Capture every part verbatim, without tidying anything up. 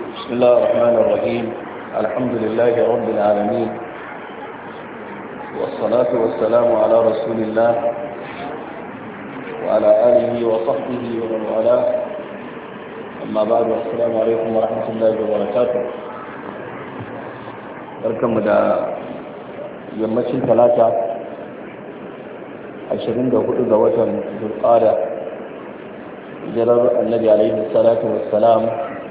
بسم الله الرحمن الرحيم. الحمد لله رب العالمين، والصلاة والسلام على رسول الله وعلى آله وصحبه ومن والاه. أما بعد، السلام عليكم ورحمة الله وبركاته. بركم دا يمشي ثلاثة عشرين دقيقة وتن ذو القعدة جرر النبي عليه الصلاة والسلام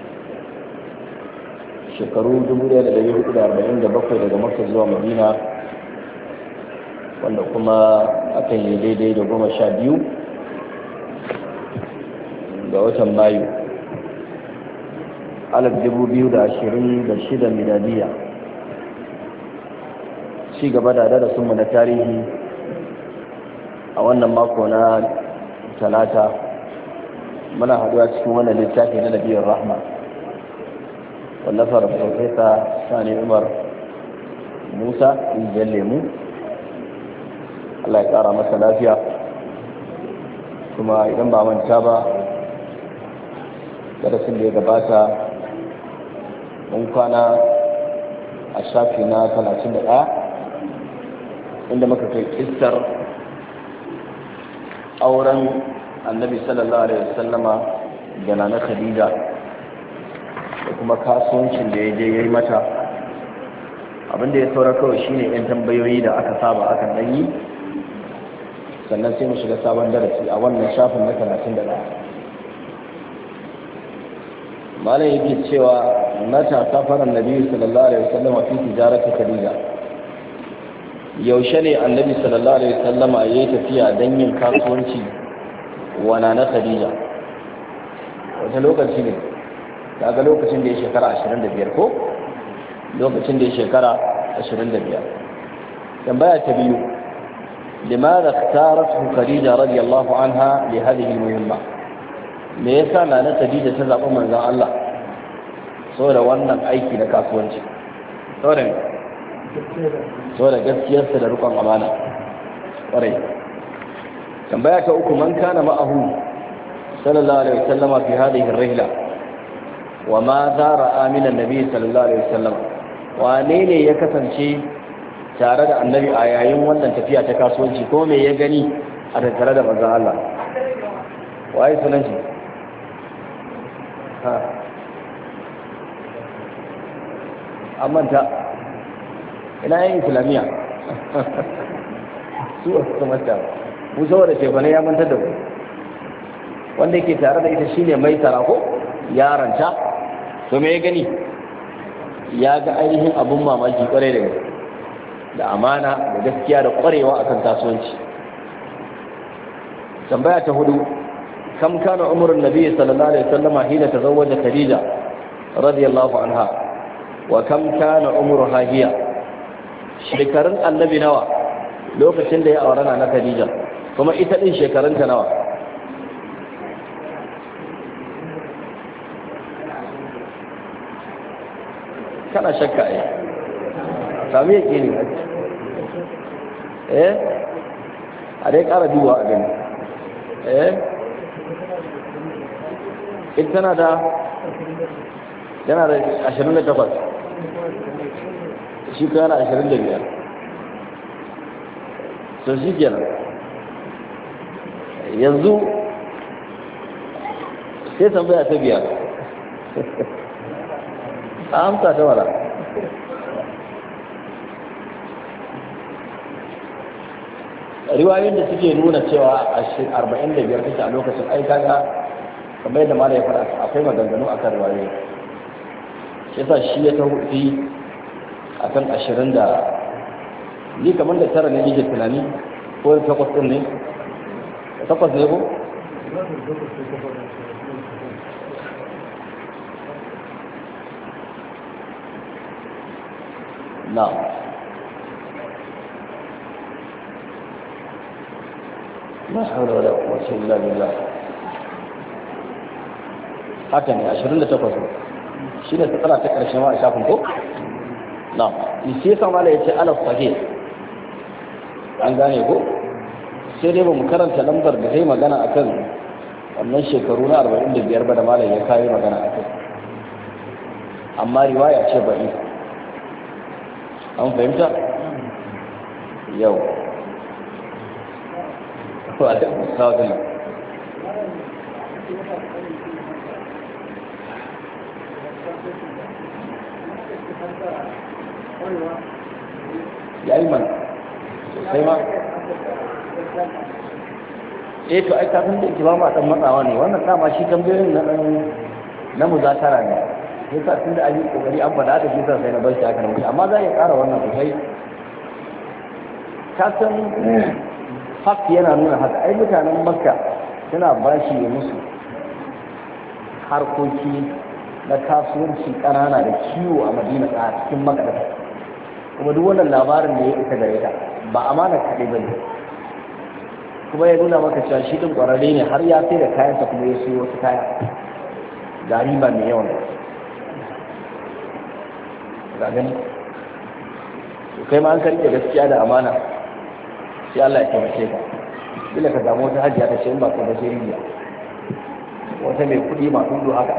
shekaru dubu ɗaya da ɗari hudu da arba'in da bakwai daga Makka zuwa Madina, wanda kuma aka yi daidai da goma sha biyu ga watan Mayu alif dubu biyu da ashirin da shida miladiya. Ci gaba da darasinmu na tarihi a wannan mako na talata, muna haɗuwa cikin wannan littafi na Nabiyar Rahma wallafar Profesa Sani Umar Musa Rijiyar Lemu, Allah ya ƙara masa lafiya. Kuma idan ba manta ba, darasin da ya gabata mun kwana a shafi na talatin da ɗaya, inda muka kai kistar auren annabi sallallahu alaihi wasallama da na Khadija da kuma kasuwancin da ya je ya yi mata. Abinda ya saura kawai shine yan tambayoyi da aka saba akan dan yi, sannan sai mu shiga sabon darasi a wannan shafin na talatin da ɗaya. malam yake cewa mata safaran nabi sallallahu alaihi wasallam fi tijarati Khadija. Yaushe ne annabi sallallahu alaihi wasallam yayi tafiya dan yin kasuwanci wa na Khadija? wata lokaci ne? daga lokacin da ya shekara ashirin da biyar ko lokacin da ya shekara ashirin da biyar. Tambaya ta biyu, limadha ikhtarathu Khadija radiyallahu anha li hadhihi al-muhimma? Me yasa nana Khadija ta zaɓi manzon Allah saboda wannan aiki na kasuwanci? saboda saboda gaskiyarsa da rikon amana ƙwarai. Tambaya ta uku, man kana ma'ahu sallallahu alaihi wasallama fi hadhihi ar-rihla wa ma zara aminan nabi sallallahu alaihi wasallam? wane ne ya kasance tare da annabi a yayin wannan tafiya ta kasuwanci, ko me ya gani a tattare da manzon Allah? waye sunan shi? ha amanta ina yin islamiyya su wasu kamata mu saboda shefane ya mantar da ku. wanda yake tare da ita shine mai tara ko yaranta. to me ya gani? ya ga ainihin abun mamaki kwarai da gaske, da amana da gaskiya da kwarewa akan kasuwanci. Tambaya ta hudu, kam kana umrun nabi sallallahu alaihi wasallam hina tazawwaja Khadija radiyallahu anha, wa kam kana umruha hiya? shekarun annabi nawa lokacin da ya aurana na Khadija, kuma ita din shekarunta nawa? kana shakka ai sami yake ne eh a dai ƙara duba a gani. eh ita tana da yana da ashirin da takwas, shi ka yana ashirin da biyar. so shi kenan yanzu sai tambaya ta biyar. a amsa ta wala riwayoyin da suke nuna cewa arba'in da biyar take a lokacin ai kaga kamar yadda mala ya fara akwai maganganu akan riwayoyi. shi yasa shi ya tafi akan ashirin da ni kamar da tara ne nake tunani, ko da takwas din ne? takwas ne ko? na'am. la hawla wala quwwata illa billah. haka ne ashirin da takwas shine tsara ta karshe ma a shafin ko? na'am. sai sama da yace ala sahih, an gane ko? sai dai ba mu karanta lambar da sai magana akan wannan shekaru na arba'in da biyar ba da malam ya kai magana akai. amma riwaya ce ba'i an fahimta yau wa da musawala ya yi mana sai ma eh to ai kafin da ikimama dan matsawa ne wannan dama shi tambayoyin na dan na muzakara ne sai sa tunda an yi kokari an faɗa da shi sai na bar shi haka nan amma za ya ƙara wannan sosai ka san hak yana nuna haka ai mutanen makka suna bashi ya musu harkoki na kasuwanci ƙanana da kiwo a madina a cikin makka kuma duk wannan labarin da ya isa gare ta ba amana kaɗai ba ne kuma ya nuna maka cewa shi ɗin ƙwararre ne har ya sai da kayansa kuma ya siyo wasu kaya da riba mai yawan ga gani to kai ma an karɓe gaskiya da amana sai Allah ya taimake ka kila ka samu wata hajiya ta ce in ba ka ba sai riya wata mai kuɗi ma dudu haka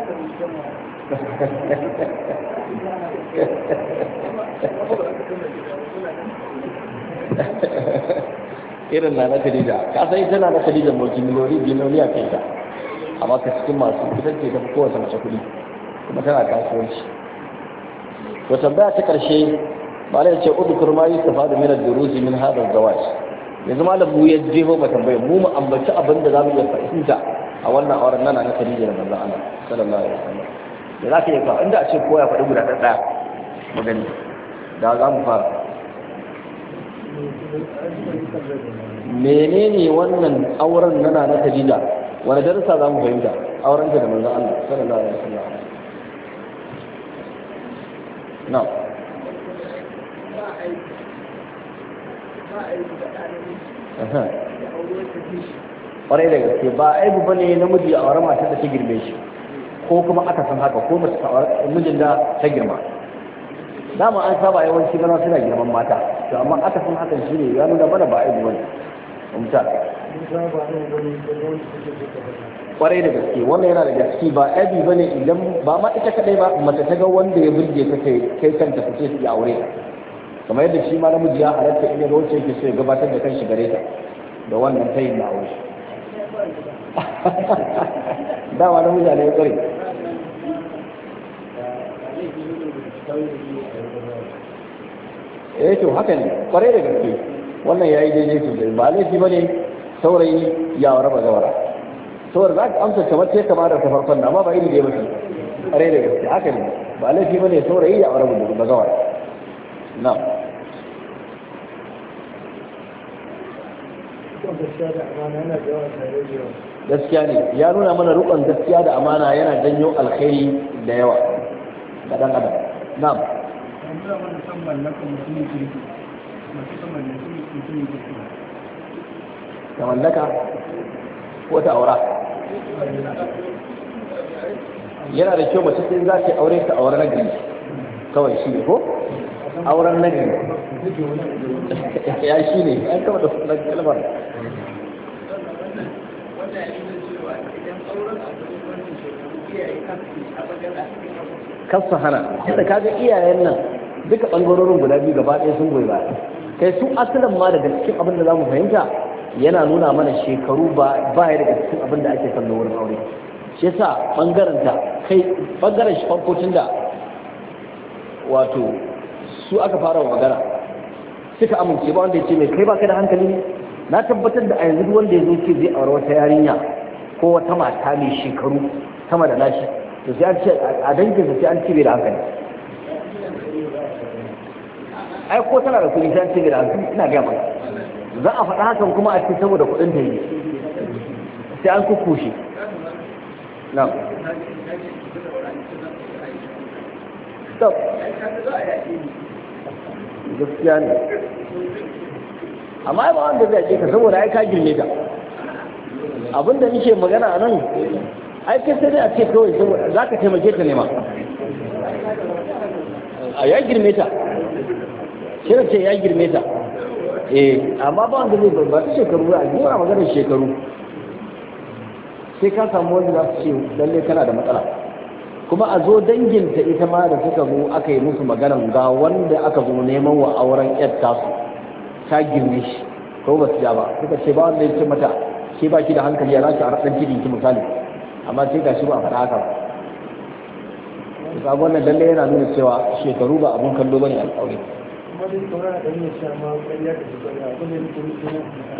irin na na Khadija ka san ita na na Khadija mulki miliyoni biliyoniya kai ta amma ka cikin masu ita ce ta fi kowace mace kuɗi kuma tana kasuwanci to tambaya ta karshe malai ce udkur ma yustafadu min ad-durusi min hadha az-zawaj yanzu malam mu ya jeho ba tambaye mu mu ambaci abin da zamu iya fahimta a wannan auren nan na Khadija da manzon Allah sallallahu alaihi wasallam da zaka yi ka inda a ce koya faɗi guda ɗaya magani da za mu fara menene wannan auren nana na Khadija wani darasa za mu fahimta auren da manzon Allah sallallahu alaihi wasallam na ƙwarai da gaske ba aibu bane namiji a auren matar da ta girme shi ko kuma aka san haka ko mace mijin da ta girma dama an saba yawanci gana suna girman mata to amma aka san hakan shi ne ya nuna mana ba aibu bane umta ƙwarai da gaske wannan yana da gaske ba aibu bane idan ba ma ita kadai ba mace ta ga wanda ya burge ta kai kai kanta ta ce su aure kamar yadda shi ma namiji ya halatta in ya ga wacce yake so ya gabatar da kanshi gare ta da wannan tayin na aure dama namiji ne ya tsare eh to haka ne kwarai da gaske wannan yayi daidai sosai ba laifi bane saurayi ya wara ba zawara saboda za ka amsa kamar sai kamar da ta farkon na amma ba iri da ya bace kwarai da gaske haka ne ba laifi bane saurayi ya wara ba zawara na gaskiya ne ya nuna mana rukun gaskiya da amana yana janyo alkhairi da yawa ga dan adam na'am ta mallaka ko ta aura yana da kyau mace sai za ta aure ta aure na gari kawai shi ne ko auren na gari ya shi ne an kama da sunan kalmar kasu hana inda kaga iyayen nan duka ɓangarorin guda biyu gaba ɗaya sun goyi ba kai su asalin ma daga cikin abin da za mu fahimta yana nuna mana shekaru ba ya daga cikin abin da ake kallo wurin aure shi yasa ɓangaren ta kai ɓangaren shi farko tun da wato su aka fara magana suka amince ba wanda ya ce mai kai ba kai da hankali ne na tabbatar da a yanzu duk wanda ya zo ce zai aure wata yarinya ko wata mata mai shekaru sama da nashi to sai an ce a danginsa sai an ce bai da hankali ai ko tana da kuɗi sai an ce bai da hankali ina gaya maka za a faɗa hakan kuma a ce saboda kuɗin ta yi sai an kukkushe na stop gaskiya ne amma ba wanda zai ce ka saboda ai ka girme ta abinda nake magana a nan ai kai sai dai a ce kawai saboda za ka taimake ta nema a ya girme ta shi ce ya girme ta eh amma ba wanda zai babba ta shekaru a gina maganar shekaru sai ka samu wanda za su ce lalle kana da matsala kuma a zo danginta ita ma da suka zo aka yi musu maganar ga wanda aka zo neman wa auren yar tasu ta girme shi ko ba su ja ba suka ce ba wanda ya ce mata ke ba ki da hankali ya za ki a raɗin cikin ki misali amma sai ga shi ba a faɗa haka ba ga wannan lalle yana nuna cewa shekaru ba abun kallo bane a aure kuma dai tsoron da ne sha ma ƙarya da shekara abin da yake nufi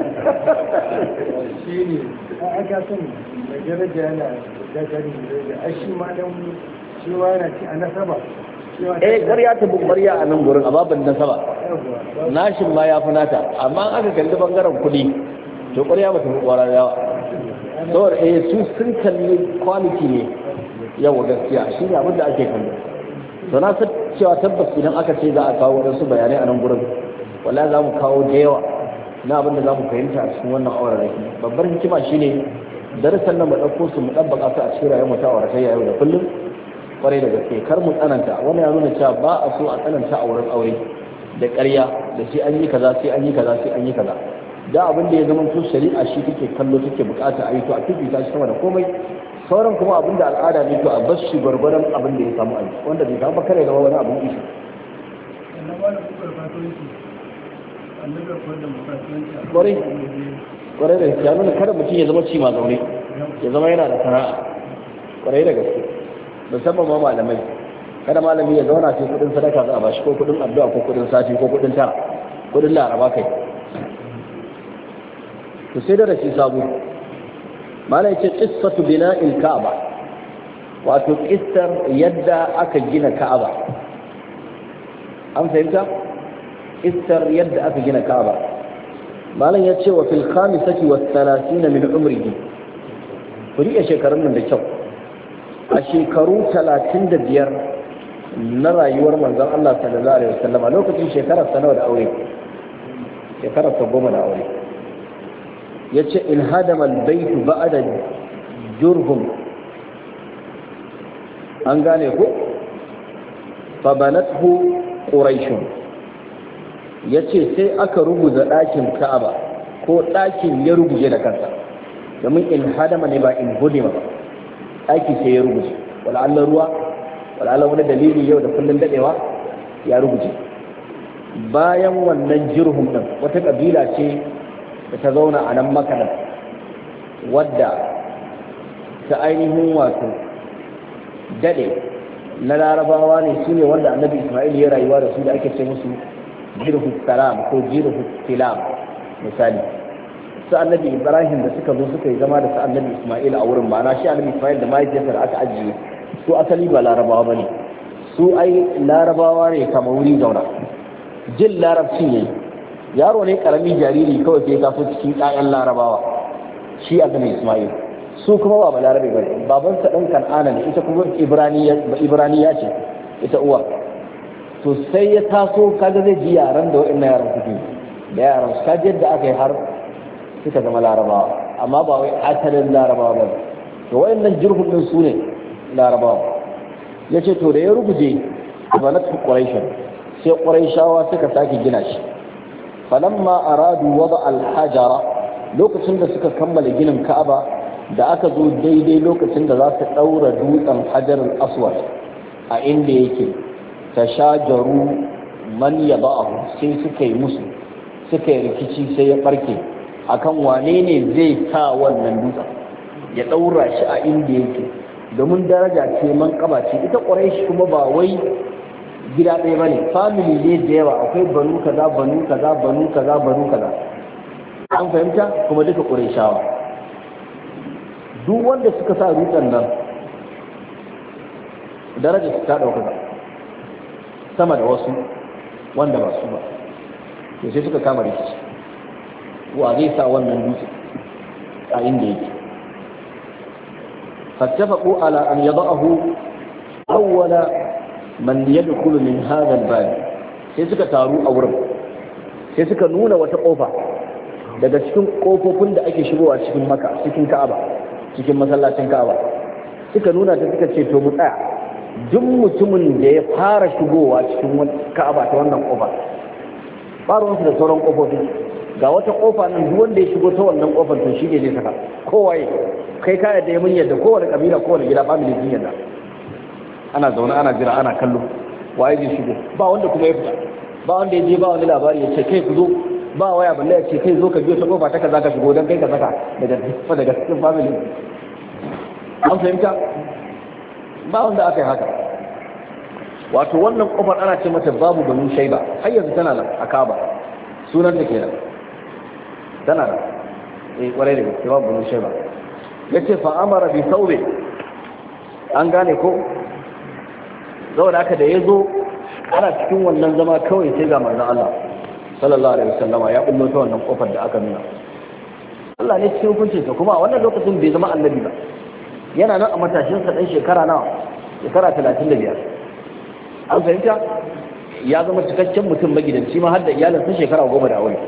shi ne a aka sani da daraja yana da gari da ashi ma dan cewa yana ci a nasaba eh ƙarya ta buk ƙarya a nan gurin a babin nasaba nashin ma ya fi nata amma aka kalli bangaren kuɗi to ƙarya ba ta fi ƙwarar yawa saboda eh su sun kalli quality ne yawa gaskiya shi ne abin da ake kallo to na san cewa tabbas idan aka ce za a kawo wasu bayanai a nan gurin wallahi za mu kawo da yawa na abin da za mu fahimta a cikin wannan auren raki babbar hikima shine darasan nan mu ɗauko su mu ɗabbaka su a cikin rayuwar mu ta auratayya yau da kullum kwarai da gaske kar mu tsananta wannan ya nuna cewa ba a so a tsananta a wurin aure da ƙarya da sai an yi kaza sai an yi kaza sai an yi kaza da abin da ya zama to shari'a shi take kallo take bukata a yi to a fifita shi sama da komai sauran kuma abin da al'ada ne to a bar shi gwargwadon abin da ya samu a yi wanda bai samu kare da wani abin ishi kwarai kwarai da gaske ya nuna kada mutum ya zama ci ma zaune ya zama yana da sana'a kwarai da gaske musamman ma malamai kada malami ya zauna sai kudin sadaka za a bashi ko kudin addu'a ko kudin sati ko kudin tara kudin laraba kai to sai da rashi sabo malai ce qissatu bina'il ka'aba wato kissar yadda aka gina ka'aba an fahimta kissar yadda aka gina ka'aba malam ya ce wa fil khamisati was thalathina min umrihi ku riƙe shekarun nan da kyau a shekaru talatin da biyar na rayuwar manzon Allah sallallahu alaihi wasallam lokacin shekarar sa nawa da aure shekarar sa goma da aure yace in hadama albayt ba'da jurhum an gane ko fa banathu quraish yace sai aka rubuta dakin Ka'aba ko dakin ya rubuje da kansa domin in hadama ne ba in hudima ba aiki sai ya rubuce wala'allah ruwa wala'allah wani dalili yau da kullum dadewa ya rubuce bayan wannan jirhum din wata kabila ce da ta zauna a nan makanan wadda ta ainihin wato dade na larabawa ne su ne wanda annabi ismail ya rayuwa da su da ake ce musu jirhu salam ko jirhu tilam misali su annabi ibrahim da suka zo suka yi zama da su annabi isma'il a wurin ma'ana shi annabi isma'il da mahaifiyarsa da aka ajiye su asali ba larabawa ba ne su ai larabawa ne kama wuri zauna jin larabci ne yaro ne karami jariri kawai sai taso cikin ƴaƴan larabawa shi annabi isma'il su kuma ba balarabe ba ne babansa ɗan kan'ana ne ita kuma ibraniya ce ita uwa to sai ya taso kaga zai ji yaran da wa'annan yaran suke da yaran su kaji yadda aka yi har suka zama larabawa amma ba wai asalin larabawa ba to wayannan jirhun din su ne larabawa yace to da ya rubuje banat quraish sai quraishawa suka sake gina shi falamma aradu wada al-hajara lokacin da suka kammala ginin Ka'aba da aka zo daidai lokacin da za su daura dutsen Hajar al-Aswad a inda yake tashajaru man yada'ahu sai suka yi musu suka yi rikici sai ya barke akan wane ne zai sa wannan dutsen ya daura shi a inda yake domin daraja ce man kaba ce ita Quraysh kuma ba wai gida ɗaya bane family ne da yawa akwai banu kaza banu kaza banu kaza banu kaza an fahimta kuma duka Qurayshawa duk wanda suka sa dutsen nan daraja su ta dauka sama da wasu wanda ba su ba to sai suka kama rikici wa zai sa wannan dutse a inda yake fattafaqu ala an yada'ahu awwala man yadkhulu min hadha al-bab sai suka taru a wurin sai suka nuna wata kofa daga cikin kofofin da ake shigowa cikin Makka cikin Ka'aba cikin masallacin Ka'aba suka nuna ta suka ce to mu tsaya duk mutumin da ya fara shigowa cikin Ka'aba ta wannan kofa faruwansu da sauran kofofi ga wata kofa nan duk wanda ya shigo ta wannan kofar to shi ne zai saka kowaye kai ka yadda mun yadda kowane kabila kowane gida family sun yadda ana zaune ana jira ana kallo waye zai shigo, ba wanda kuma ya fita, ba wanda ya je ba wani labari ya ce kai ku zo, ba waya balle ya ce kai zo ka biyo ta kofa ta kaza ka shigo don kai ka saka daga daga cikin family. An fahimta? Ba wanda aka yi haka. Wato wannan kofar ana ce mata babu banu shaiba, har yanzu tana nan a Kaaba, sunan ta kenan tana nan, eh kwarai da gaske babu banu shaiba. Yace fa amara bi thawbi, an gane ko, saboda haka da yazo ana cikin wannan zama kawai sai ga manzon Allah sallallahu alaihi wasallama ya bullo ta wannan kofar da aka nuna. Allah ne cikin hukuncin sa, kuma a wannan lokacin bai zama annabi ba, yana nan a matashin sa dan shekara nawa, shekara talatin da biyar. An fahimta? Ya zama cikakken mutum magidanci ma har da iyalin sun shekara goma da aure.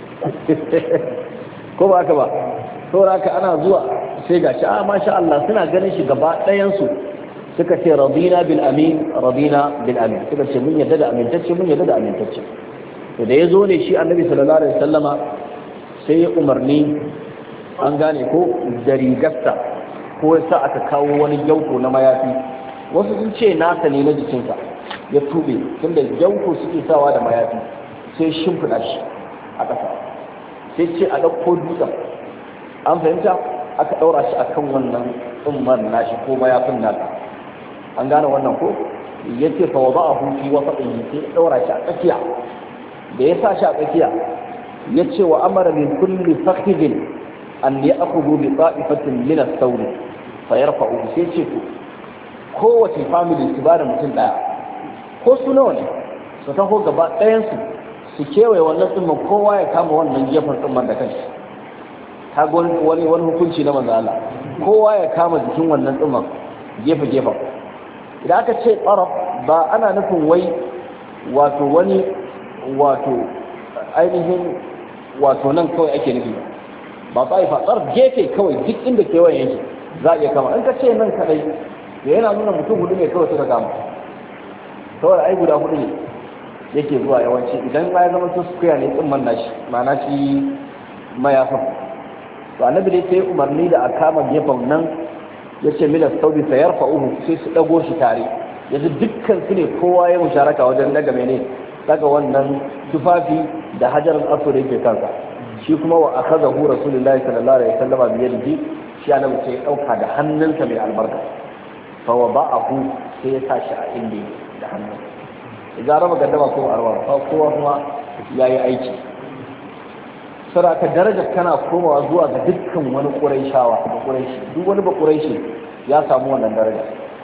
Ko ba haka ba? Saboda haka ana zuwa sai gashi a masha Allah suna ganin shi gaba ɗayan su suka ce radina bil amin radina bil amin, suka ce mun yadda da amintacce mun yadda da amintacce. To da ya zo ne shi annabi sallallahu alaihi wasallama sai ya umarni, an gane ko, da rigarsa ko ya sa aka kawo wani gyauto na mayafi, wasu sun ce nasa ne na jikinsa ya tube tunda gyauto suke sawa da mayafi, sai shimfiɗa shi a ƙasa sai ce a ɗauko dutsen, an fahimta, aka ɗaura shi akan wannan tsumman nashi ko mayafin nasa, an gane wannan ko, ya ce fa wada a hufi wasa ɗin sai ya ɗaura shi a tsakiya. Da ya sa shi a tsakiya ya ce wa amara min kulli fakhidin an ya akudu bi ta'ifatin min as-sawr fa yarfa'u, sai ce to kowace family su bada mutum daya ko su nawa ne su taho gaba ɗayan su su kewaye wannan tsumman, kowa ya kama wannan gefen tsumman da kanshi. Ta wani wani hukunci na manzo Allah, kowa ya kama jikin wannan tsumman gefe gefen. Idan aka ce tsaraf ba ana nufin wai wato wani wato ainihin wato nan kawai ake nufi ba tsaifa, tsaraf gefe kawai duk inda kewayen yake za a iya kama. In ka ce nan kadai da yana nuna mutum hudu ne kawai suka kama, saboda ai guda hudu ne yake zuwa yawanci. Idan ma ya zama su sukuya ne tsimman nashi ma'ana shi mayafin, to annabi dai sai umarni da a kama gefen nan, ya ce milas saudi sa yarfa uhu, sai su dago shi tare, yanzu dukkan su ne kowa ya musharaka wajen daga mene daga wannan tufafi da hajarar aswad yake kansa. Shi kuma wa akhadahu rasulullahi sallallahu alaihi wasallam bi yadihi, shi annabi sai ya dauka da hannunsa mai albarka, fa wada'ahu, sai ya tashi a inda da hannun. Idan raba gaddama ko arwa fa kowa kuma yayi aiki. Saraka darajar tana komawa zuwa ga dukkan wani quraishawa da quraishi, duk wani ba quraishi ya samu wannan daraja,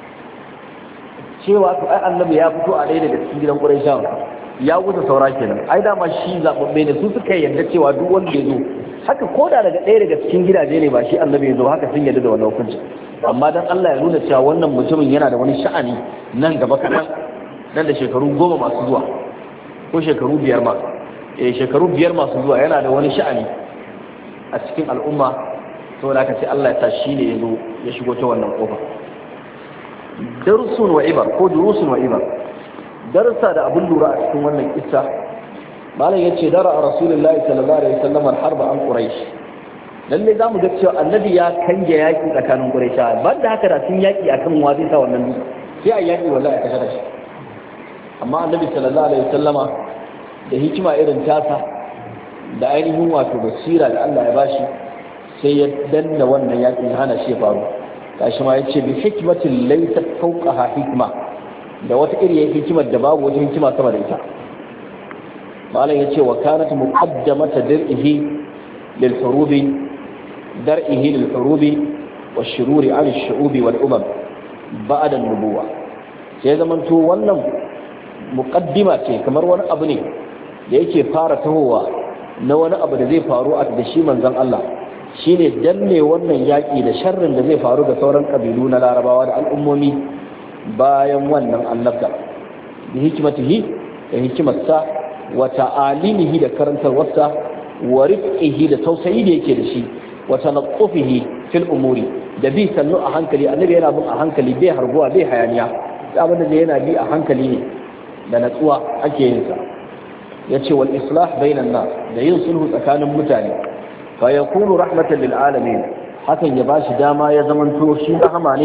cewa to ai annabi ya fito a ɗaya daga cikin gidan quraishawa, ya wuce saura kenan. Ai dama shi zababbe ne, su suka yarda cewa duk wanda ya zo haka, koda daga ɗaya daga cikin gidaje ne ba shi annabi ya zo haka, sun yarda da wannan hukunci. Amma dan Allah ya nuna cewa wannan mutumin yana da wani sha'ani nan gaba kaɗan, nan da shekaru goma masu zuwa ko shekaru biyar ma, eh shekaru biyar masu zuwa yana da wani sha'ani a cikin al'umma, saboda haka sai Allah ya sa shi ne ya zo ya shigo ta wannan kofa. Darsun wa ibar ko durusun wa ibar, darsa da abin lura a cikin wannan kissa. Malam yace dara a rasulullahi sallallahu alaihi wasallam al-harba an quraish, lalle zamu ga cewa annabi ya kange yaki tsakanin quraisha, banda haka da sun yaki akan wazi ta wannan dutse sai a yaki wallahi ka shara shi. Amma annabi sallallahu alaihi wasallama da hikima irin tasa da ainihin wato basira da Allah ya bashi, sai ya danna wannan yakin ya hana shi faru. Kashi ma yace bi hikmatin laysa fawqaha hikma, da wata iriyar hikimar da babu wata hikima sama da ita. Malam yace wa kanat muqaddamata dir'ihi lil hurubi dar'ihi lil hurubi wash-shururi 'ala ash-shu'ubi wal umam ba'da an-nubuwah. Sai zaman to wannan muqaddima ce, kamar wani abu ne da yake fara tahowa na wani abu da zai faru a da shi manzon Allah, shine danne wannan yaki da sharrin da zai faru ga sauran kabilu na Larabawa da al'ummomi bayan wannan annabta. Bi hikmatihi, da hikimarsa, wa ta'alimihi, da karantarwarsa, wa rifqihi, da tausayi da yake da shi, wa tanaqqufihi fil umuri, da bi sannu a hankali. Annabi yana bin a hankali, bai harguwa bai hayaniya, abin da yana bi a hankali ne da natsuwa ake yin sa. Yace wal islah bainan nas, da yin sulhu tsakanin mutane, fa yakunu rahmatan lil alamin, hakan ya bashi dama ya zamanto shi rahama ne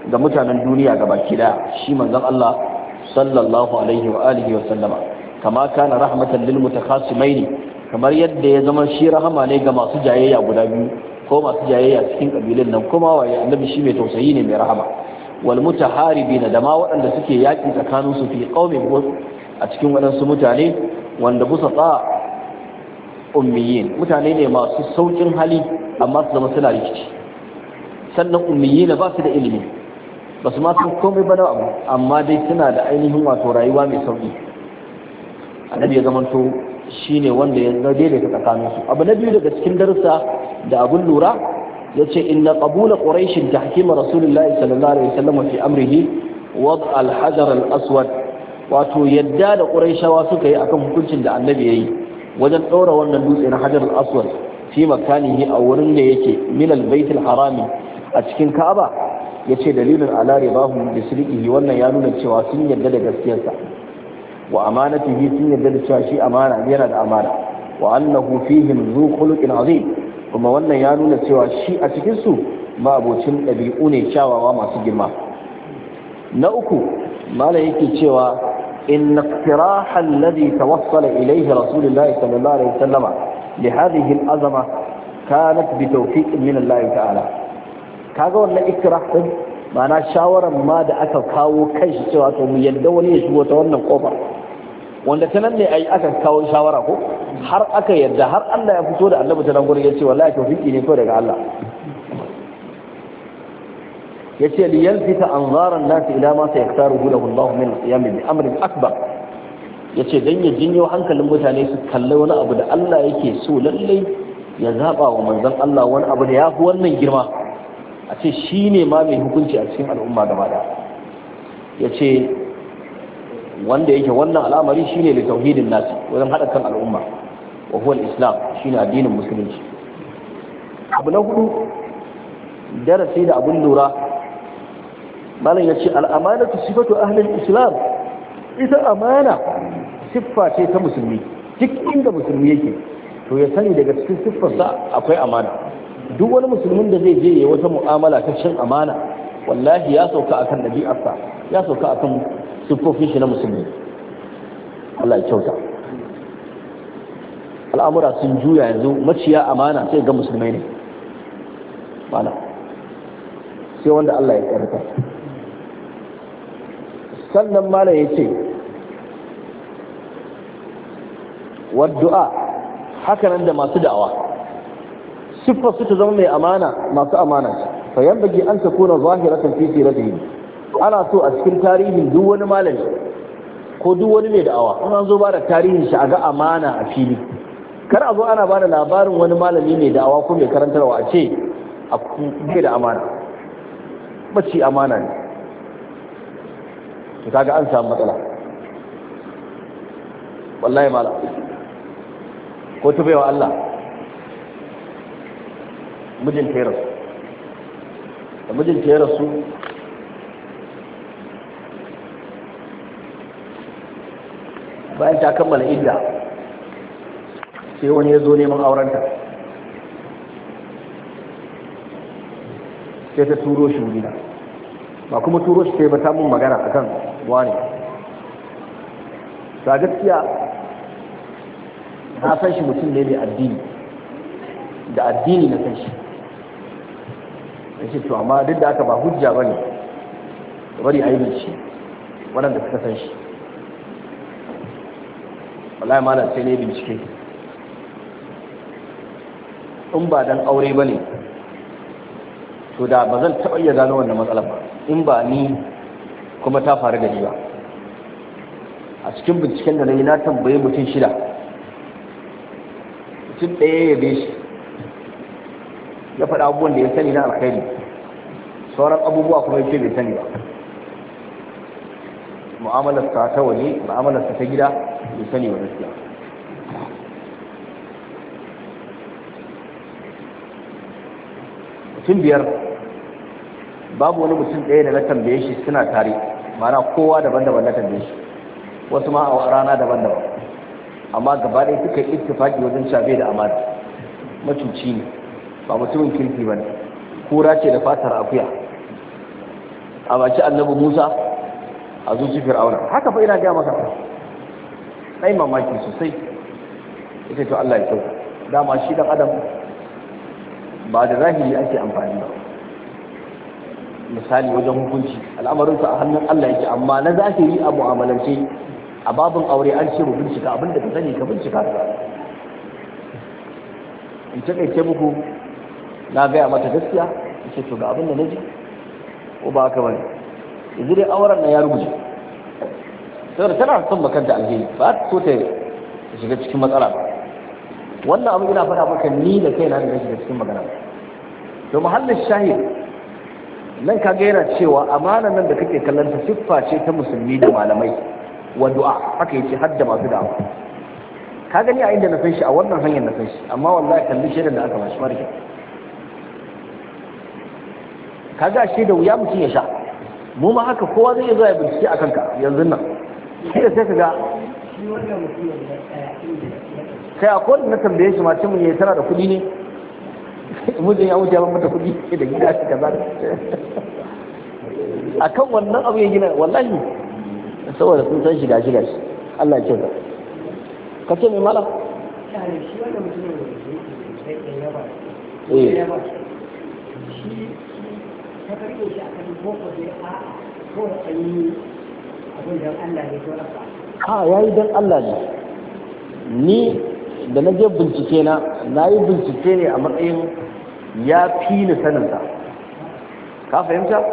ga mutanen duniya gabaki daya shi manzon Allah sallallahu alaihi wa alihi wa sallama kama kana rahmatan lil mutakhasimaini kamar yadda ya zama shi rahama ne ga masu jayayya guda biyu ko masu jayayya cikin kabilun nan kuma waye annabi shi mai tausayi ne mai rahama wal mutaharibina da ma waɗanda suke yaki tsakanin su fi qaumin a cikin waɗansu mutane wanda busa tsa ummiyin mutane ne masu saukin hali amma su zama suna rikici sannan ummiyina ba su da ilimi ba su ma san komai ba na abu amma dai suna da ainihin wato rayuwa mai sauki annabi ya zamanto shine wanda ya daidaita tsakaninsu abu na biyu daga cikin darussa da abun lura yace inna qabula quraish tahkim rasulullahi sallallahu alaihi wasallam fi amrihi wad al-hajar al-aswad wato yadda da quraishawa suka yi akan hukuncin da annabi yayi wajen daura wannan dutse na hajar al-aswad fi makanihi a wurin da yake min al-bait al-harami a cikin ka'aba yace dalilin ala ribahu bi sirrihi wannan ya nuna cewa sun yadda da gaskiyarsa wa amanatihi sun yadda da cewa shi amana yana da amana wa annahu fihim zu khuluqin azim kuma wannan ya nuna cewa shi a cikin su ma abocin dabi'u ne kyawawa masu girma na uku malai yake cewa in iqtirah alladhi tawassala ilayhi rasulullah sallallahu alaihi wasallam li hadhihi al'azama kanat bi tawfiq min Allah ta'ala kaga wannan iqtirah din ma'ana shawaran ma da aka kawo kai shi cewa to mu yadda wani ya shigo ta wannan kofa wanda ta nan ne ai aka kawo shawara ko har aka yadda har Allah ya fito da annabi ta nan gurin yace wallahi tawfiki ne ko daga Allah yace li yalfita anzaran nas ila ma sayaktaruhu lahu Allah min al-qiyam bi amrin akbar yace dan ya jinyo hankalin mutane su kalle wani abu da Allah yake so lalle ya zaba wa manzon Allah wani abu da yafi wannan girma a ce shine ma mai hukunci a cikin al'umma gaba da yace wanda yake wannan al'amari shine da tauhidin nasi wajen hada kan al'umma wa huwa al-islam shine addinin musulunci abu na hudu darasi da abun lura malam yace al-amanatu sifatu ahli al-islam ita amana siffa ce ta musulmi duk inda musulmi yake to ya sani daga cikin siffarsa akwai amana duk wani musulmin da zai je ya wata mu'amala ta cin amana wallahi ya sauka akan dabi'arsa ya sauka akan siffofin shi na musulmi Allah ya kyauta al'amura sun juya yanzu maciya amana sai ga musulmai ne mana sai wanda Allah ya karanta sannan mala ya ce wadda'a hakanan da masu da'awa siffar su ta zama mai amana masu amana fa yanbaghi an takuna zahiratan fi siratihi ana so a cikin tarihin duk wani malami ko duk wani mai da'awa an zo ba da tarihin shi a ga amana a fili kar a zo ana ba da labarin wani malami mai da'awa ko mai karantarwa a ce a kuma da amana bacci amana ne to kaga an samu matsala wallahi malam ko ta baiwa Allah mijinta ya rasu da mijinta ya rasu bayan ta kammala idda sai wani ya zo neman aurenta sai ta turo shi wurina ba kuma turo shi sai ba ta mun magana akan wani ta gaskiya na san shi mutum ne mai addini da addini na san shi ya ce to amma duk da aka ba hujja ba ne da bari a yi bincike waɗanda suka san shi wallahi malam sai ne bincike in ba dan aure ba ne to da ba zan taɓa iya gano wannan matsalar ba in ba ni kuma ta faru da ni ba a cikin binciken da na yi na tambaye mutum shida mutum ɗaya ya yabe shi ya faɗa abubuwan da ya sani na alkhairi sauran abubuwa kuma ya ce bai sani ba mu'amalarsa ta waje mu'amalarsa ta gida bai sani wa gaskiya mutum biyar babu wani mutum ɗaya da na tambaye shi suna tare mana kowa daban-daban na tambaye shi wasu ma a rana daban-daban amma gaba ɗaya suka yi ittifaki wajen shafe da amana macuci ne ba mutumin kirki ba ne kura ce da fatar akuya a baki annabi Musa a zuci Fir'auna. Haka fa ina ga maka dai mamaki sosai. Ita to Allah ya kyauta. Dama shi dan adam ba da zahiri ake amfani ba. Misali wajen hukunci al'amarinsa a hannun Allah yake, amma na zahiri a mu'amalance a babin aure an ce mu bincika abinda ka sani ka bincika ka. In ta kai muku na gaya mata gaskiya ce to ga abin da naji ko ba haka bane, yanzu dai auren na ya rubuce saboda tana son makanta alheri ba ta so ta shiga cikin matsala ba. Wannan abu ina faɗa maka ni da kaina da shiga cikin magana. To mahallin shahid nan ka ga yana cewa amana nan da kake kallon ta siffa ce ta musulmi da malamai wa du'a, haka yace har da masu da'awa. Ka gani a inda na san shi a wannan hanyar na san shi, amma wallahi kalli shaidan da aka bashi marke. Ka ga shi da wuya mutum ya sha. Mu ma haka kowa zai zo ya bincike a kanka yanzu nan. Shi da sai ka ga kai a kodin na tambaye shi mace mun yayi tana da kuɗi ne. Mijin ya wuce ya mata kuɗi da gida shi kaza. Akan wannan abu ya gina wallahi saboda sun san shiga shiga shi. Allah ya kyauta. Ka ce mai mala? Shi wanda mutum ne da ya ba. Eh. Shi ta karɓe shi akan boko da a kawai an yi abin da Allah ya zo rasa. Ha yayi dan Allah ne. Ni da na je bincike na na yi bincike ne a matsayin ya fi ni saninsa. Ka fahimta?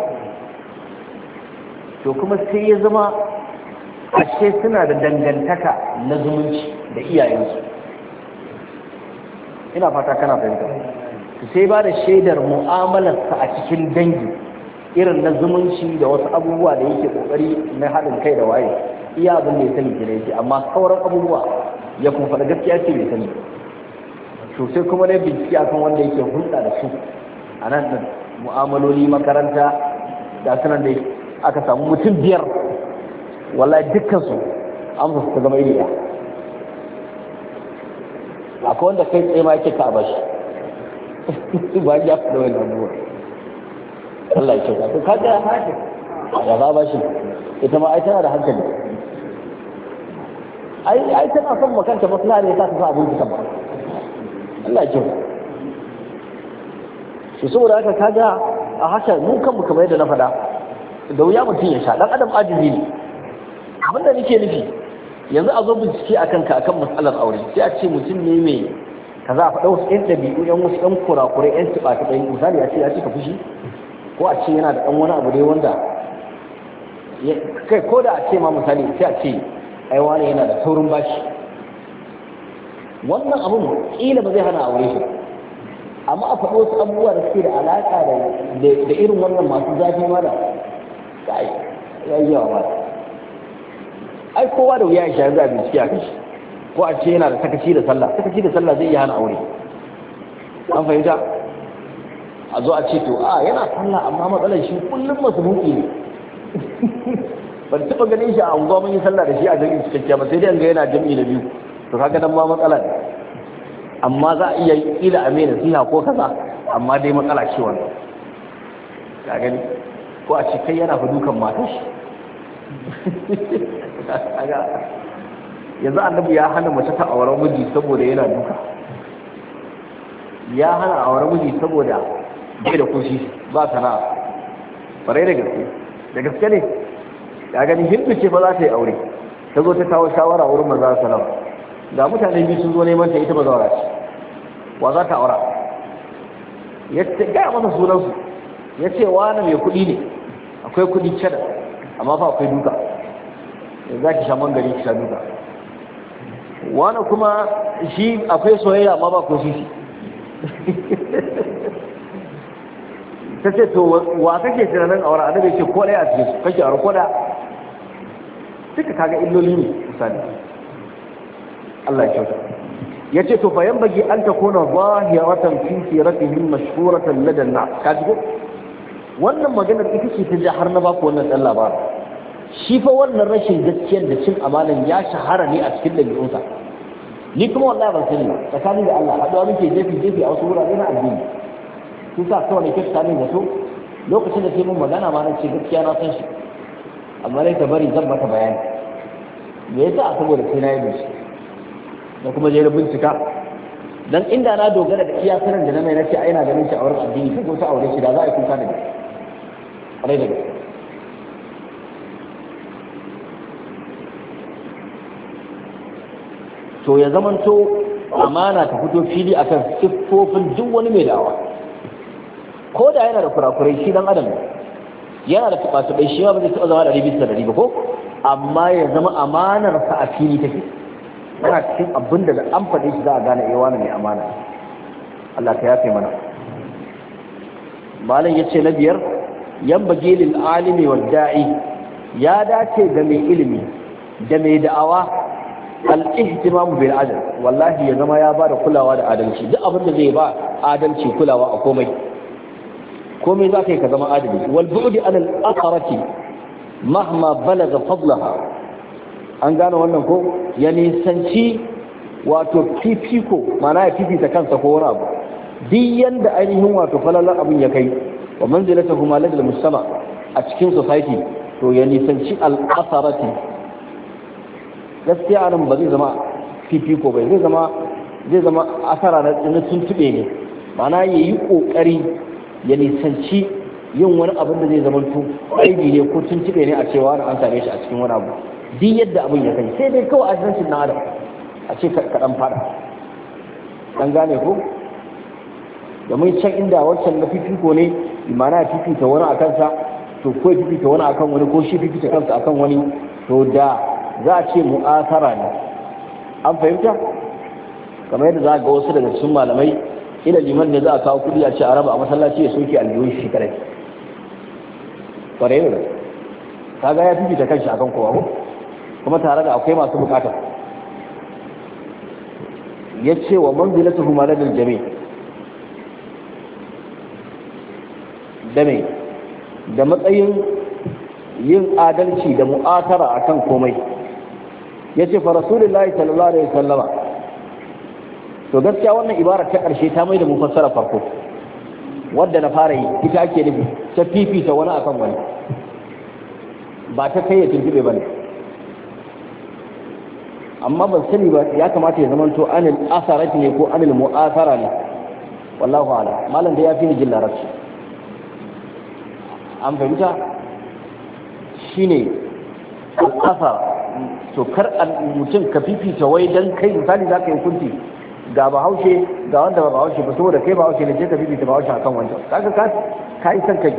To kuma sai ya zama ashe suna da dangantaka na zumunci da iyayensu. Ina fata kana fahimta. Sai ba da shaidar mu'amalarsa a cikin dangi irin na zumunci da wasu abubuwa da yake kokari na haɗin kai da waye. Iya abin da ya sani gina yake, amma sauran abubuwa ya kuma faɗa gaskiya ce bai sani. To sai kuma na bincike akan wanda yake hulɗa da su a nan ɗin mu'amaloli makaranta da sanar da aka samu mutum biyar wallahi dukkansu amsa su ta zama iri ɗaya. Akwai wanda kai tsaye ma yake ka bashi ba ya fi da wani abubuwa. Allah ya kyauta. To kaga ya ba bashi ita ma ai tana da hankali. ai ai tana son makanta maslaha ne ta sa abin da ba. Allah ya kyauta. Shi saboda haka kaga a haka mu kanmu kamar yadda na faɗa da wuya mutum ya sha, dan adam ajizi ne. Abin da nake nufi yanzu a zo bincike akan ka akan matsalar aure sai a ce mutum ne mai kaza a faɗa wasu ɗan ɗabi'u ɗan wasu ɗan kurakurai ɗan tiɓa-tiɓai, misali a ce ya cika fushi ko a ce yana da ɗan wani abu dai wanda kai ko da a ce ma misali sai a ce ai wani yana da saurin bashi. Wannan abun kila ba zai hana aure shi, amma a faɗi wasu abubuwa da suke da alaƙa da irin wannan masu zafi ma da kai ya yi yawa ma. Ai kowa da wuya ya shayar da bincike a kashi ko a ce yana da sakaci da sallah, sakaci da sallah zai iya hana aure. An fahimta? A zo a ce to a yana sallah amma matsalar shi kullum masu buki ne. Ban taɓa ganin shi a unguwa mun yi sallah da shi a jami'in cikakkiya ba, sai dai an ga yana jami'i na biyu. To kaga nan ma matsala ne. Amma za a iya kila a mai nasiha ko kaza, amma dai matsala ce wannan. Ka gani? Ko a ce kai yana fa dukan matar shi. Yanzu annabi ya hana mace ta aure miji saboda yana duka. Ya hana aure miji saboda bai da kushi ba sana'a. Farai da gaske. Da gaske ne. Ya gani Hindu ce ba za ta yi aure. Ta zo ta kawo shawara wurin manzo sallallahu alaihi wasallam. Ga mutane biyu sun zo neman ta ita ba zawara ce. Wa za ta aura? Ya ce ga masa sunan su. Ya ce wani mai kuɗi ne. Akwai kuɗi cada amma fa akwai duka. Za ki sha mangari ki sha duka. Wani kuma shi akwai soyayya amma ba ko sisi. Ta ce to wa kake tunanin aure? Annabi ce ko ɗaya a cikin su kake aure ko ɗaya. Duka kaga illoli ne misali. Allah ya kyauta. Ya ce to fa yanbaghi an takuna zahiratan fi siratihim mashhuratan ladan nas. Ka ji ko? Wannan maganar ita ce ta ji har na baku wannan dan labarin. Shi fa wannan rashin gaskiyar da cin amanan ya shahara ne a cikin dabi'unsa. Ni kuma wallahi ban sani tsakanin da Allah haɗuwa muke jefi jefi a wasu wurare na addini. Sun sa kawai ne kyauta ne da su lokacin da sai mun magana ma na ce gaskiya na san shi amma dai ta bari zan mata bayani me yasa saboda sai na yi bincike da kuma je da bincika dan inda na dogara da iya sanin da na mai nace ai na ganin shi a wurin addini ko ta aure shi da za a yi kuka da ni alai da gaske to ya zamanto amana ta fito fili akan siffofin duk wani mai dawa ko da yana da kurakurai shi dan adam yana da tuba-tubai shi ma ba zai taɓa zama da ribi da ribi ko amma ya zama amanar sa a fili take yana cikin abin da an faɗe shi za a gane yawa mai amana Allah ka yafe mana malam yace na biyar yan bagilil alimi wa da'i ya dace ga mai ilimi da mai da'awa al-ihtimamu bil adl wallahi ya zama ya bada kulawa da adalci duk abin da zai ba adalci kulawa a komai komai za ka yi ka zama adali wal bu'di anil aqrati mahma balaga fadlaha an gane wannan ko ya nisanci wato fifiko mana ya fifita kansa ko wani abu duk yanda ainihin wato falalar abin ya kai wa manzilatahu ma ladal mujtama a cikin society to ya nisanci al-asarati gaskiya nan ba zai zama fifiko bai zai zama zai zama asara na tuntube ne mana yayi kokari ya nisanci yin wani abin da zai zama to aibi ne ko tuntube ne a cewa an same shi a cikin wani abu duk yadda abin ya kai sai dai kawai asirin na adam a ce kaɗan fada ɗan gane ko domin can inda wancan na fifiko ne imana ya fifita wani a kansa to ko ya fifita wani akan wani ko shi fifita kansa akan wani to da za a ce mu'asara ne an fahimta kamar yadda za a ga wasu daga cikin malamai ila liman ne za a kawo kudi a ce a raba a masallaci ya soke aljihun shi kadai kwarai ne kaga ya fifita kanshi akan kowa ko kuma tare da akwai masu bukata ya ce wa manzilatuhu maladul jami da mai da matsayin yin adalci da mu'atara akan komai ya ce fa rasulullahi sallallahu alaihi wasallama to gaskiya wannan ibara ta karshe ta mai da mu fassara farko wadda na fara yi ita ake nufi ta fifita wani akan wani ba ta kai ya tuntube ba ne amma ban sani ba ya kamata ya zamanto anil asarati ne ko anil mu'asara ne wallahu ala malam da ya fi ni jin larabci an fahimta shine al'asar to kar mutum ka fifita wai dan kai misali za ka yi hukunci ga bahaushe ga wanda ba bahaushe ba saboda kai bahaushe ne je ka fifita bahaushe akan wanda kaga ka ka yi san kai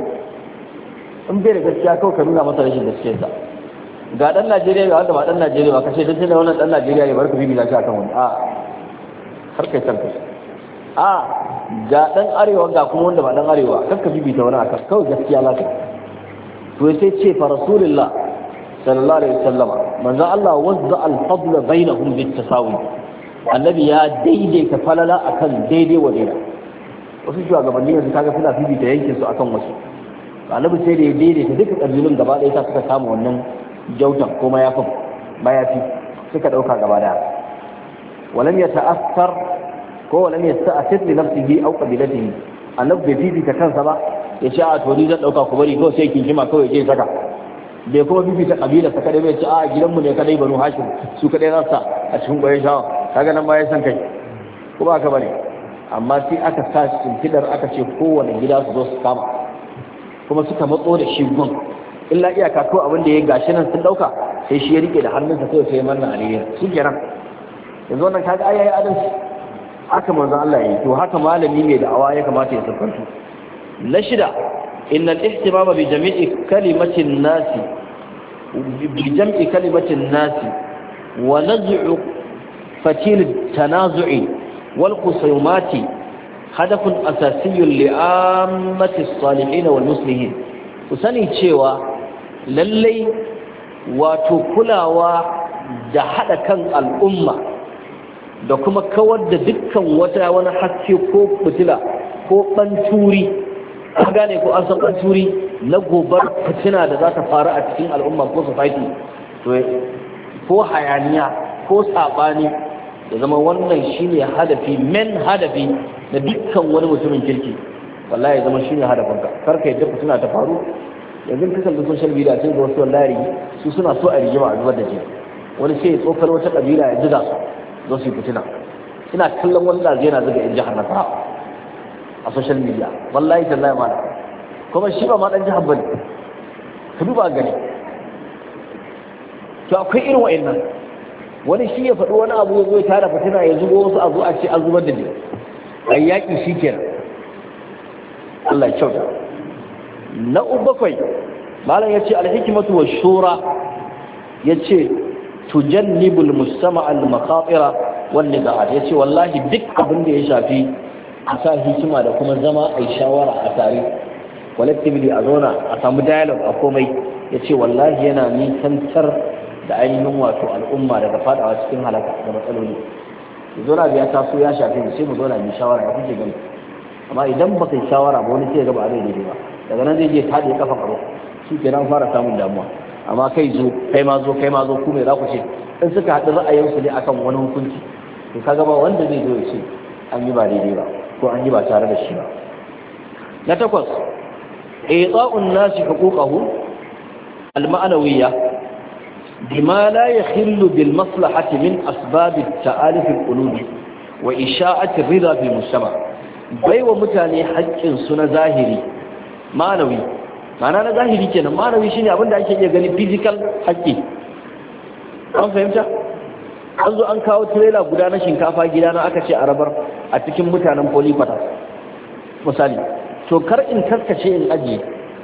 in bai da gaskiya kawai ka nuna masa rashin gaskiyarsa ga dan Najeriya ga wanda ba dan Najeriya ba kace dan tunda wannan dan Najeriya ne barka bibi lafiya kan wani a har kai san kai a ga dan arewa ga kuma wanda ba dan arewa kar ka bibi ta wani akan kawai gaskiya lafiya to sai ce fa rasulullah sallallahu alaihi wasallama manzo Allah wazza al-fadl bainahum bit-tasawi annabi ya daidaita falala akan daidai wa daidai wasu shugabanni yanzu kaga suna bibi ta yankin su akan wasu annabi sai da ya daidaita duka kabilun gaba ɗaya ta suka samu wannan jautan ko mayafin mayafi suka dauka gaba daya walam yata'assar ko walam yasta'sir li nafsihi aw qabilatihi annabi bai fifita kansa ba ya ce a to ni zan dauka ku bari kawai sai kin jima kawai je saka bai kuma fifita kabila sa kadai bai ce a gidanmu ne kadai banu hashim su kadai za su a cikin bayan shawa kaga nan ma ya san kai ko ba ka bane amma sai aka sa shi kidar aka ce kowane gida su zo su kama kuma suka matso da shi gun illa iyaka ko abin da ya gashi nan sun dauka sai shi ya rike da hannunsa sai sai manna aliyar shi kenan yanzu wannan kaga ai yayi adalci haka manzo Allah yayi to haka malami mai da'awa ya kamata ya tabbatar na shida innal ihtimama bi jami'i kalimatin nasi bi jam'i kalimatin nasi wa naz'u fatil tanazu'i wal qusumati hadafun asasiyyun li'ammati as-salihin wal muslimin ku sani cewa lallai wato kulawa da haɗa kan al'umma da kuma kawar da dukkan wata wani haske ko fitila ko ɓanturi an gane ko an san ɓanturi na gobar fitina da za ta faru a cikin al'umma ko society to ko hayaniya ko saɓani da zama wannan shine hadafi men hadafi da dukkan wani mutumin kirki wallahi ya zama shine hadafinka kar ka yadda fitina ta faru. yanzu ka kalli social media sai ga wasu wallahi su suna so a rigima a zubar da jini, wani sai ya tsokar wata kabila ya jiga su zo su yi fitina. ina kallon wani da yana zuga in jihar Nasara a social media, wallahi tallahi ma kuma shi ba ma dan jihar bane, ka duba gani. to akwai irin wa'annan, wani shi ya faɗi wani abu ya zo ya tara fitina ya zubo wasu a zo a ce an zubar da jini a yaƙi shi kenan. Allah ya kyauta. na bakwai malam ya ce alhikimatu wa shura ya ce tujannibul mustama al makhatira wal nizaat. ya ce wallahi duk abin da ya shafi a sa hikima da kuma zama a shawara a tare collectively a zona a samu dialogue a komai, ya ce wallahi yana nisantar da ainihin wato al'umma daga fadawa cikin halaka da matsaloli. zo na biya taso ya shafi mu sai mu zo na yi shawara ya kuke gani, amma idan ba kai shawara ba wani sai ya gaba abin daidai ba, daga nan zai je taɗe kafan aro shi ke nan fara samun damuwa. amma kai zo kai ma zo kai ma zo ku me za ku ce in suka haɗu ra'ayinsu ne akan wani hukunci to kaga ba wanda zai zo ya ce an yi ba daidai ba ko an yi ba tare da shi ba. na takwas i'ta'un nasi huquqahu al-ma'nawiyya bima la yakhillu bil maslahati min asbab at-ta'alif al-qulub wa isha'ati ar-ridha fil mujtama. baiwa mutane haƙƙin su na zahiri ma'anawi, ma'ana na zahiri kenan. ma'anawi shine abinda ake iya gani physical haƙƙi. an fahimta? an zo an kawo trailer guda na shinkafa gida na aka ce a rabar a cikin mutanen polypatas misali, to kar in taskace in ajiye.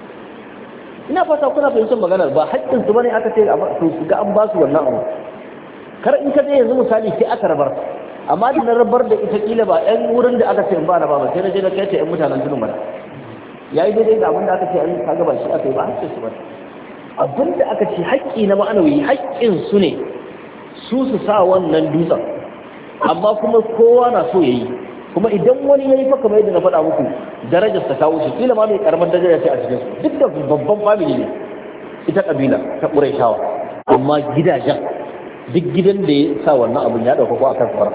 ina fata kuna fahimtar maganar, ba haƙƙin su bane aka ce to su ga an ba su wannan abu. kar in ka je yanzu misali sai aka rabar, amma da na rabar da ita kila ba ɗan wurin da aka ce in ba na ba sai na je na kai ta ƴan mutanen tudun mana, yayi daidai da abin da aka ce an kaga ba shi aka yi ba haƙƙin su bane. abin da aka ce haƙƙi na ma'anawi haƙƙin su ne su su sa wannan dutsen, amma kuma kowa na so yayi, kuma idan wani yayi fa kamar yadda na faɗa muku darajar ta kawo shi kila ma mai karamar daraja ce a cikin su, duk da babban family ne ita kabila ta Qurayshawa, amma gidajen duk gidan da ya sa wannan abin ya dauka ko akan fara.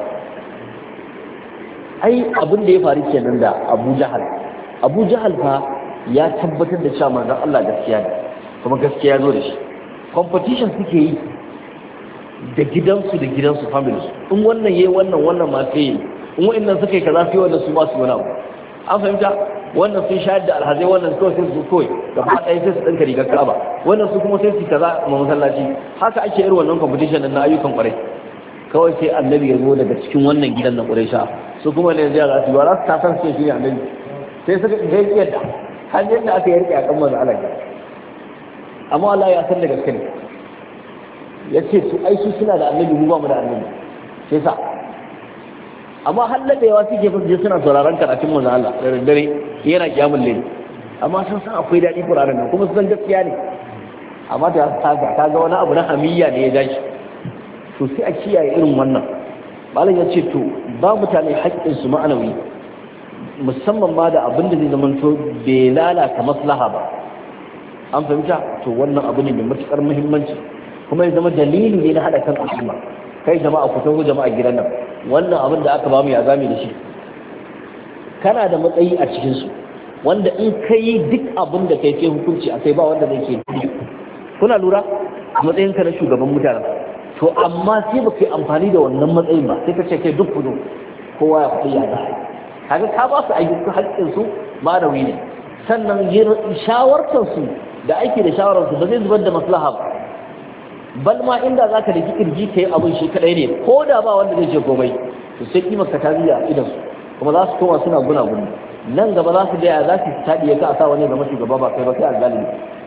ai abin da ya faru kenan da Abu Jahal Abu Jahal fa ya tabbatar da cewa manzon Allah gaskiya ne, kuma gaskiya zo da shi. competition suke yi da gidansu da gidansu family, in wannan yayi wannan wannan ma sai yi, in wa'annan suka yi kaza sai wannan su ba su wani abu. an fahimta? wannan sun shayar da alhazai, wannan kawai sai su kawai gaba ɗaya sai su ɗinka rigar Ka'aba, wannan su kuma sai su kaza ma masallaci. haka ake irin wannan competition na ayyukan kwarai. kawai sai annabi ya zo daga cikin wannan gidan na Quraysha, su kuma ne zai za su yi wa za su tasan sai shi ne annabi, sai suka sai yadda har yadda aka yi rike a kan manzo Allah. amma Allah ya san da gaske ne, ya ce su ai su suna da annabi mu ba mu da annabi, sai sa amma halladewa suke fa je suna sauraron karatun manzo Allah da dare yana kiyamul layl, amma sun san akwai dadi Qur'anin nan kuma sun san gaskiya ne, amma da ta ga wani abu na hamiyya ne ya dace. to sai a kiyaye irin wannan. malam ya ce to ba mutane haƙƙin su ma'anawi, musamman ma da abin da zai zamanto bai lalata maslaha ba. an fahimta? to wannan abu ne mai matuƙar muhimmanci, kuma ya zama dalili ne na haɗa kan al'umma. kai jama'a ku taho jama'a gidan nan, wannan abin da aka ba mu ya zame da shi. kana da matsayi a cikin su wanda in kai duk abin da kai kai hukunci a kai ba wanda zai ke. kuna lura a matsayin ka na shugaban mutanen, to amma sai ba kai amfani da wannan matsayin ba, sai ka ce kai duk kudu kowa ya faɗi ya zai. kaga ka ba su ayyukan haƙƙin su ma'anawi ne, sannan shawartar su da aiki da shawarar su ba zai zubar da maslaha ba. bal ma inda zaka da kirji kai abin shi kadai ne, ko da ba wanda zai ce komai, to sai kimar ka ta biya idan su kuma za su koma suna guna guni. nan gaba za su da za su tadi ka a sa wani zama shugaba ba kai ba kai alzalimi.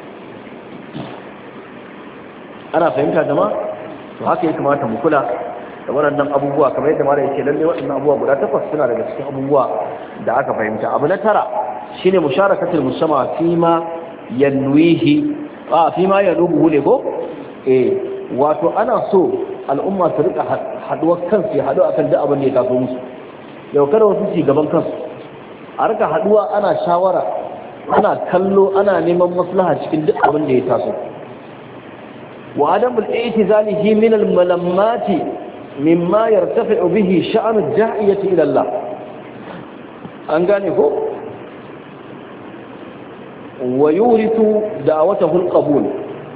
ana fahimta jama'a? to haka ya kamata mu kula da waɗannan abubuwa, kamar yadda mara yake lalle waɗannan abubuwa guda takwas suna daga cikin abubuwa da aka fahimta. abu na tara shine musharakatul musama fi ma yanwihi a fi ma yanubu ne ko eh wato ana so al'umma su rika haduwar kansu ya haɗu akan duk abin da ya taso musu. yau kada wasu ci gaban kansu, a rika haduwa ana shawara, ana kallo, ana neman maslaha cikin duk abin da ya taso. wa adamul i'tizalihi min al-malammati mimma yartafi'u bihi sha'n ad-da'iyyati ila Allah. an gane ko wa yurithu da'watahu al-qabul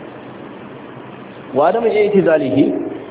wa adam i'tizalihi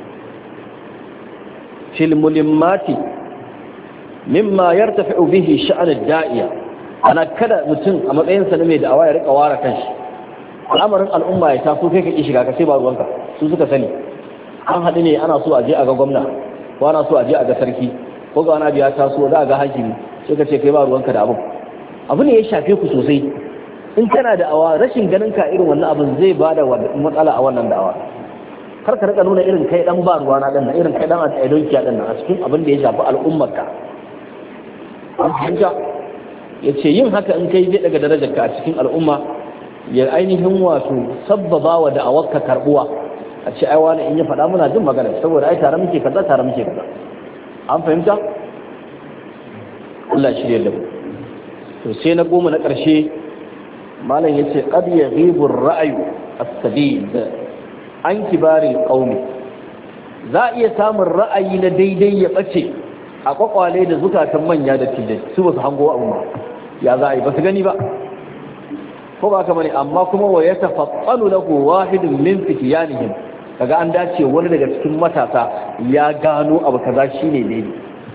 fil mulimmati mimma yartafi'u bihi sha'n ad-da'iya ana kada mutum a matsayin sa ne mai da'awa ya rika ware kanshi al'amarin al'umma ya taso kai ka ki shiga ka sai ba ruwanka su suka sani an haɗu ne ana so a je a ga gwamna ko ana so a je a ga sarki ko ga wani abu ya taso za a ga hakimi sai ka ce kai ba ruwanka da abin abu ne ya shafe ku sosai in kana da awa rashin ganin ka irin wannan abin zai ba da matsala a wannan da'awa kar ka rika nuna irin kai dan ba ruwana din nan irin kai dan aidonkiya din nan a cikin abin da ya shafi al'ummar ka an hanja yace yin haka in kai zai daga darajar ka a cikin al'umma ya ainihin wato sabbaba wa da'awarka karbuwa a ce ai wani in ya faɗa muna jin magana saboda ai tare muke kaza tare muke kaza an fahimta Allah shirye da mu to sai na goma na ƙarshe malam yace qad yaghibu ar-ra'yu as-sadid an kibari qaumi za iya samun ra'ayi na daidai ya bace a kwakwale da zukatan manya da tijai su ba su hango abu ba ya za a yi ba su gani ba ko ba kamar amma kuma wa yatafaqalu lahu wahidun min fityanihim kaga an dace wani daga cikin matasa ya gano abu kaza shine daidai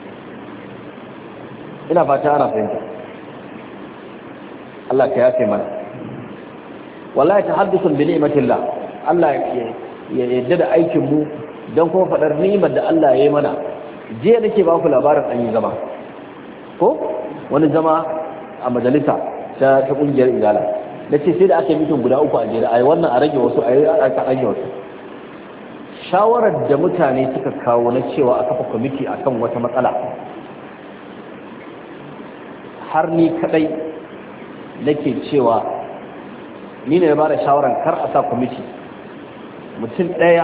ina fata ana fahimta Allah ka yafe mana wallahi tahaddusun bi ni'matillah Allah ya yadda da aikin mu dan kuma fadar ni'imar da Allah ya yi mana je nake ba ku labarin an yi zama ko wani zama a majalisa ta ta kungiyar izala nace sai da aka yi mutum guda uku a jere ai wannan a rage wasu ai aka rage wasu shawarar da mutane suka kawo na cewa a kafa kwamiti akan wata matsala har ni kadai nake cewa ni ne ba da shawarar kar a sa kwamiti mutum ɗaya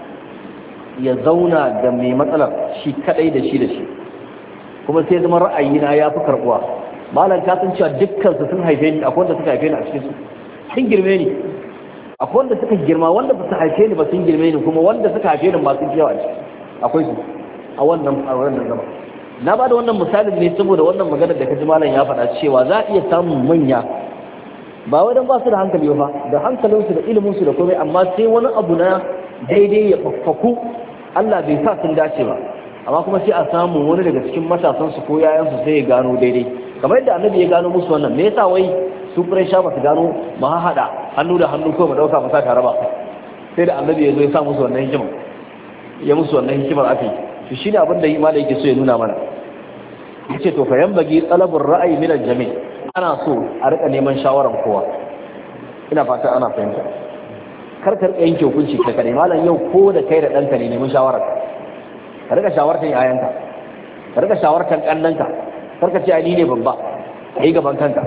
ya zauna da mai matsalar shi kadai da shi da shi kuma sai zama ra'ayina ya fi karɓuwa malam ka san cewa dukkansu sun haife ni akwai wanda suka haife ni a cikin su sun girme ni akwai wanda suka girma wanda ba su haife ni ba sun girme ni kuma wanda suka haife ni ba sun fi yawa a ciki akwai su a wannan a wannan zama na ba da wannan misalin ne saboda wannan maganar da kaji malam ya faɗa cewa za a iya samun manya ba wai dan ba su da hankali ba da hankalinsu da iliminsu da komai amma sai wani abu na daidai ya faffaku Allah bai sa sun dace ba amma kuma sai a samu wani daga cikin matasansu ko yayansu sai ya gano daidai kamar yadda annabi ya gano musu wannan me yasa wai su Quraysha ba su gano mu haɗa hannu da hannu ko mu dauka mu sa tare ba sai da annabi ya zo ya sa musu wannan hikima ya musu wannan hikimar akai to shine abin da imani yake so ya nuna mana yace to fa yambagi talabur ra'ayi min al-jami' ana so a rika neman shawaran kowa ina fata ana fahimta kar ka rika yanke hukunci kai kadai malam yau ko da kai da danka ne neman shawara ka rika shawartar yayanka ka rika shawartar kannanka kar ka ce ai ni ne babba kai gaban kanka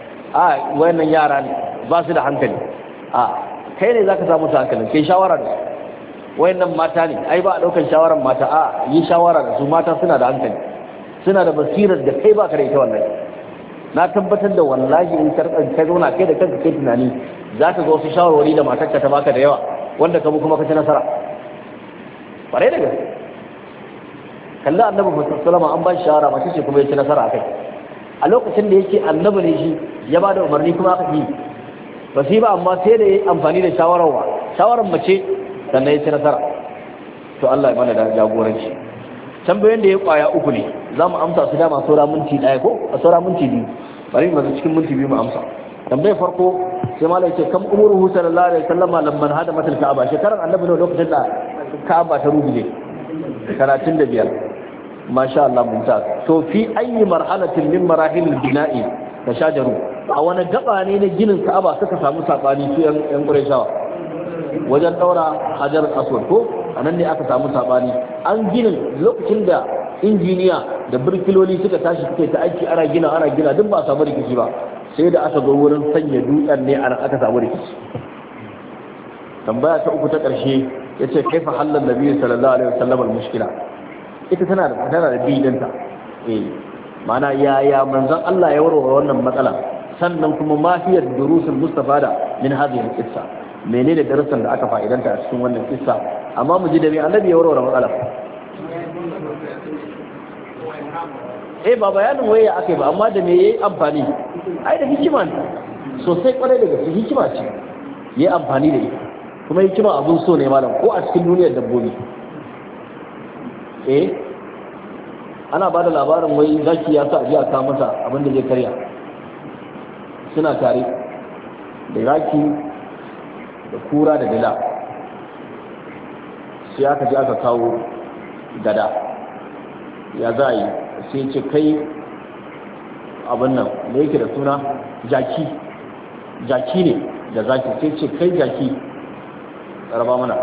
a wayannan yara ne ba su da hankali a kai ne zaka samu su hankali kai shawara da su wayannan mata ne ai ba a daukan shawaran mata a yi shawara da su mata suna da hankali suna da basirar da kai baka da ita wallahi na tabbatar da wallahi in karɓar ka zauna kai da kanka kai tunani za ka ga wasu shawarwari da matarka ta baka da yawa wanda ka bu kuma ka ci nasara ƙwarai da gaske kalli annabi sallallahu an ba shi shawara mace ce kuma ya ci nasara a kai a lokacin da yake annabi ne shi ya ba da umarni kuma aka yi ba su yi ba amma sai da ya yi amfani da shawararwa shawarar mace sannan ya ci nasara to Allah ya mana da jagoranci tambayoyin da ya kwaya uku ne za mu amsa su dama saura minti ɗaya ko a saura minti biyu bari mu cikin minti biyu mu amsa tambayar farko sai malai ce kam umruhu sallallahu alaihi wasallam lamman hada matal ka'aba shekaran annabi ne lokacin da ka'aba ta rubuje talatin da biyar masha Allah mumtaz to fi ayi marhalatin min marahil bina'i tashajaru a wani gaba ne na ginin ka'aba suka samu sabani su yan yan Qurayshawa wajen daura hajar aswad ko anan ne aka samu sabani an ginin lokacin da injiniya da birkiloli suka tashi suke ta aiki ana gina ana gina duk ba samu rikici ba sai da aka zo wurin sanya dutsen ne anan aka samu rikici tambaya ta uku ta karshe yace kaifa halal nabi sallallahu alaihi wasallam al-mushkila ita tana da tana da bidanta eh mana yaya manzon Allah ya warware wannan matsala sannan kuma mahiyar durusul mustafada min hadhihi al-qissa menene darasin da aka fa'idanta a cikin wannan kissa amma mu ji da me annabi ya warware matsala eh ba bayanin waye akai ba amma da me yayi amfani ai da hikima sosai kwarai da gaske hikima ce yayi amfani da ita kuma hikima abun so ne malam ko a cikin duniyar dabbobi eh ana ba da labarin wai zaki ya sa ajiya ka masa abin da zai karya suna tare da zaki da kura da dila sai aka ji aka kawo gada ya za yi sai ce kai abin nan da yake da suna jaki jaki ne da zaki sai ce kai jaki raba mana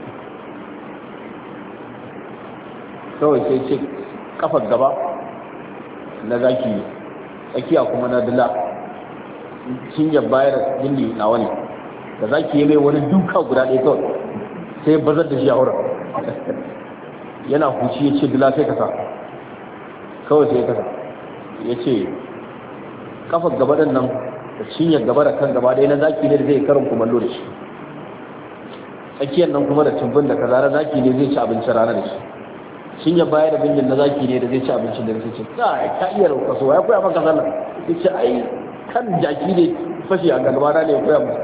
kawai sai ce kafar gaba na zaki ne tsakiya kuma na dila cinyar bayar dindi nawa ne da zaki yi mai wani duka guda ɗaya kawai sai bazar da shi a wurin yana huci ya ce dila sai kasa kawai sai kasa ya ce kafar gaba ɗin nan da cinyar gaba da kan gaba ɗaya na zaki ne da zai karin kumallo da shi tsakiyar nan kuma da tumbin da kaza na zaki ne zai ci abincin rana da shi cinyar baya da bindin na zaki ne da zai ci abincin da zai ce kai ka iya rauka so ya koya maka sallah ya ce ai kan jaki ne fashi a gaba na ne ya koya maka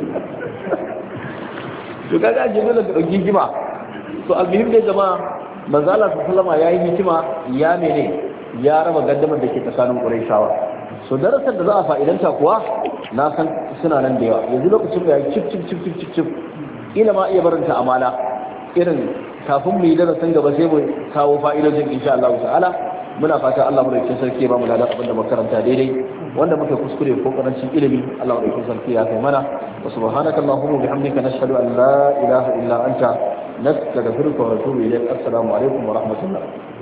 to kaga a jami'a da ɗauki hikima to almuhim dai jama'a manzo Allah sallama ya yi hikima ya mene ya raba gaddamar da ke tsakanin Qurayshawa so darasin da za a fa'idanta kuwa na san suna nan da yawa yanzu lokacin da ya cip cip cip cip cip ila ma iya barinta amala irin kafin mu yi darasin gaba sai mu kawo fa'idojin insha Allah ta'ala muna fata Allah mu rike sarki ba mu da abin da makaranta daidai wanda muke kuskure ko karancin ilimi Allah mu rike sarki ya kai mana wa subhanaka allahumma bihamdika nashhadu an la ilaha illa anta nastaghfiruka wa natubu ilayk assalamu alaikum wa rahmatullah